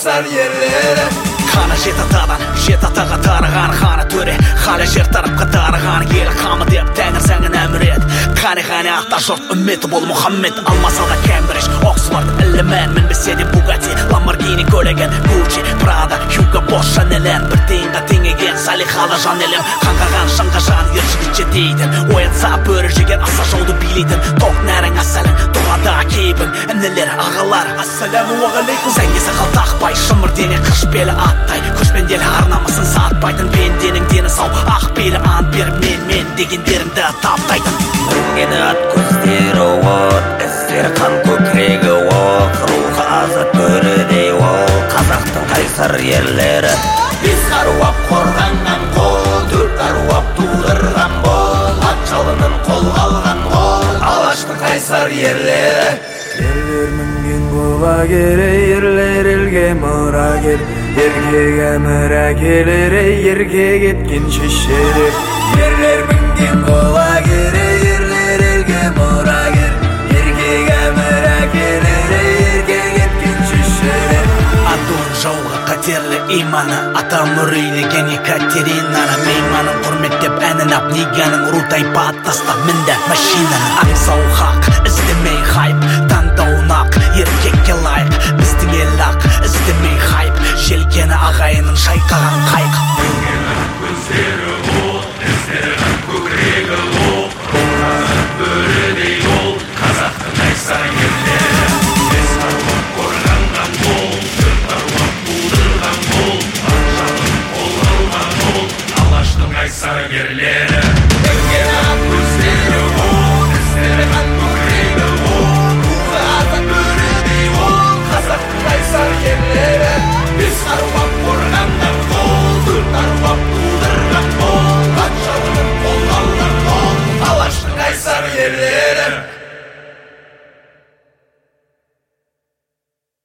Kaysar yerlere. Kana jet atadan, jet ataga tarıgan Kana töre, hala jer tarapka tarıgan El kamı dep Tengir senin emret. Kani ata jort ümmeti bol Muhammed. Almasada Cambridge, Oxford, Illiman Min besedi Bugatti, Lamborghini Kölegen, Gucci, Prada, Hugo Boss, Chanel'en Bir teyinga tengegen, salihada Janel'em Kankagan, şankajan, yerçigitçe deydin Oyatsa börüjegen, asa joldu bileytin Tok närin asalın, doğada keybin Emneler, ağalar, assalamu alaikum Sengi sakal takbay, şımır deni kış beli attay Köşmen deli harnamasın satbaydın Ben denin deni sav, ah beli an berip Men degenderimde taptaydın Gene at көздері от Іздер қан көкірегі оқ Рухы азат бөрідей ол Қазақтың қайсар ерлері Бес аруап қорғанған қол, төрт аруап тудырған бол Ат жалынын қолға алған қол, Алаштың қайсар ерлері. Ерлер мінген құлагер, ерлер елге мұрагер Еркеге мұрагерлер, еркек еткен шешелер. Ерлер мінген құлагер, ерлер елге мұрагер Еркеге мұрагерлер, еркек еткен шешелер. Адуын жауға қатерлі иманы Ата мүрейлеген Екатеринаны Мейманын құрметтеп әнін ап Неганың рутайпа аттастап мінді машинаны Аңсау хақ, іздемей хайп Таңдауын ақ, еркекке лайық Біздің ел ақ, іздемей хайп Желкені ағайының шайқаған қайық Көздері от, іздері қан көкірегі оқ Рухы бөрідей ол, қазақтың қайсар ерлері. Бес аруап қорғанған қол, төрт аруап тудырған қол Ат жалынын қолға алған қол, Алаштың қайсар ерлері.